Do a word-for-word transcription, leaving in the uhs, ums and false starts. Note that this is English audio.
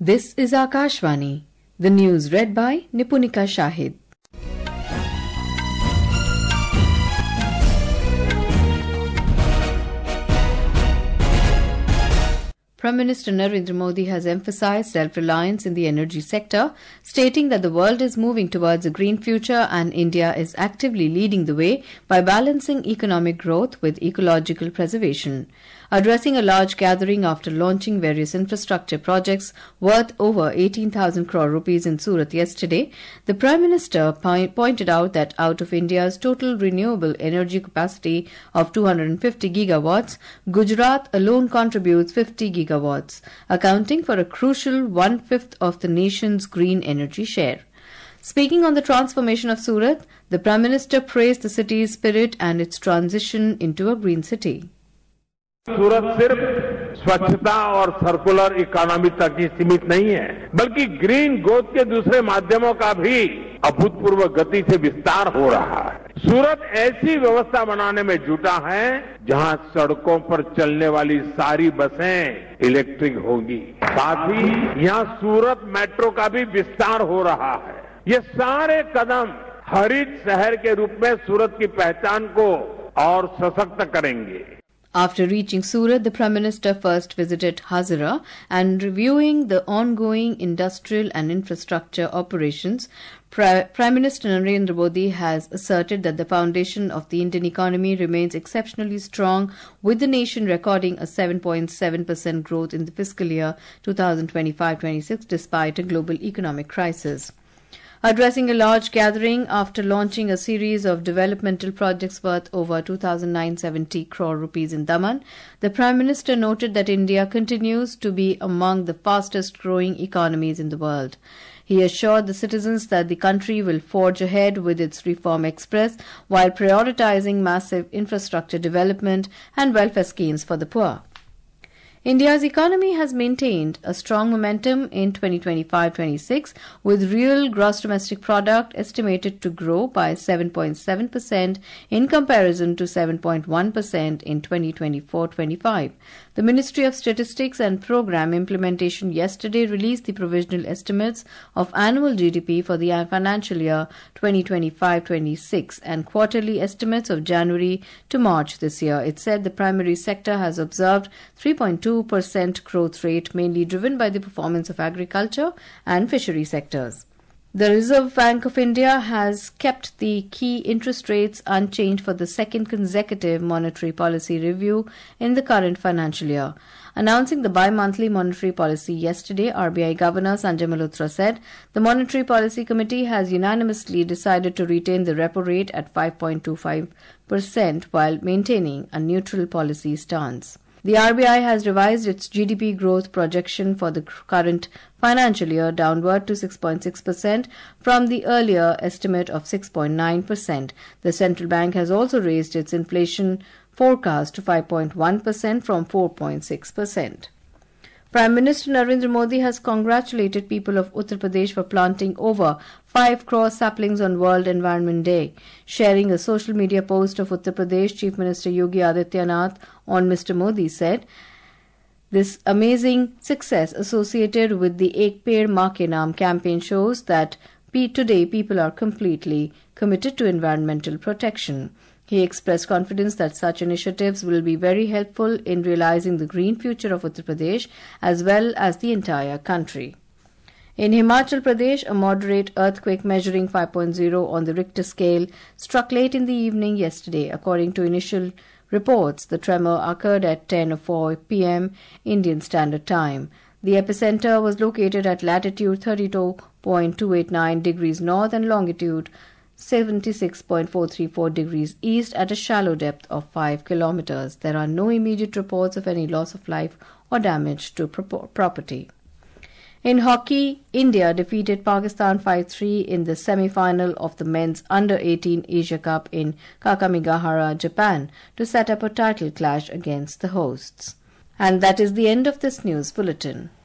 This is Akashvani. The news read by Nipunika Shahid. Prime Minister Narendra Modi has emphasized self-reliance in the energy sector, stating that the world is moving towards a green future and India is actively leading the way by balancing economic growth with ecological preservation. Addressing a large gathering after launching various infrastructure projects worth over eighteen thousand crore rupees in Surat yesterday, the Prime Minister po- pointed out that out of India's total renewable energy capacity of two hundred fifty gigawatts, Gujarat alone contributes fifty gigawatts, accounting for a crucial one-fifth of the nation's green energy share. Speaking on the transformation of Surat, the Prime Minister praised the city's spirit and its transition into a green city. सूरत सिर्फ स्वच्छता और circular economy तक ही सीमित नहीं है, बल्कि green growth के दूसरे माध्यमों का भी अभूतपूर्व गति से विस्तार हो रहा है। सूरत ऐसी व्यवस्था बनाने में जुटा है जहां सड़कों पर चलने वाली सारी बसें इलेक्ट्रिक होंगी। साथ ही यहां सूरत मेट्रो का भी विस्तार हो रहा है। ये सारे कदम हरित शहर के रूप में सूरत की पहचान को और सशक्त करेंगे। After reaching Surat, the Prime Minister first visited Hazira and reviewing the ongoing industrial and infrastructure operations. Pri- Prime Minister Narendra Modi has asserted that the foundation of the Indian economy remains exceptionally strong, with the nation recording a seven point seven percent growth in the fiscal year twenty twenty-five twenty-six despite a global economic crisis. Addressing a large gathering after launching a series of developmental projects worth over two thousand nine hundred seventy crore rupees in Daman, the Prime Minister noted that India continues to be among the fastest growing economies in the world. He assured the citizens that the country will forge ahead with its reform express while prioritizing massive infrastructure development and welfare schemes for the poor. India's economy has maintained a strong momentum in twenty twenty-five twenty-six, with real gross domestic product estimated to grow by seven point seven percent in comparison to seven point one percent in twenty twenty-four twenty-five. The Ministry of Statistics and Program Implementation yesterday released the provisional estimates of annual G D P for the financial year twenty twenty-five twenty-six and quarterly estimates of January to March this year. It said the primary sector has observed three point two percent growth rate, mainly driven by the performance of agriculture and fishery sectors. The Reserve Bank of India has kept the key interest rates unchanged for the second consecutive monetary policy review in the current financial year. Announcing the bi-monthly monetary policy yesterday, R B I Governor Sanjay Malhotra said the Monetary Policy Committee has unanimously decided to retain the repo rate at five point two five percent while maintaining a neutral policy stance. The R B I has revised its G D P growth projection for the current financial year downward to six point six percent from the earlier estimate of six point nine percent. The central bank has also raised its inflation forecast to five point one percent from four point six percent. Prime Minister Narendra Modi has congratulated people of Uttar Pradesh for planting over five crore saplings on World Environment Day. Sharing a social media post of Uttar Pradesh, Chief Minister Yogi Adityanath on Mister Modi said, "This amazing success associated with the Ek Ped Maa Ke Naam campaign shows that today people are completely committed to environmental protection." He expressed confidence that such initiatives will be very helpful in realizing the green future of Uttar Pradesh as well as the entire country. In Himachal Pradesh, a moderate earthquake measuring five point zero on the Richter scale struck late in the evening yesterday. According to initial reports, the tremor occurred at ten oh four p.m. Indian Standard Time. The epicenter was located at latitude thirty-two point two eight nine degrees north and longitude seventy-six point four three four degrees east at a shallow depth of five kilometers. There are no immediate reports of any loss of life or damage to property. In hockey, India defeated Pakistan five three in the semi-final of the men's under eighteen Asia Cup in Kakamigahara, Japan, to set up a title clash against the hosts. And that is the end of this news bulletin.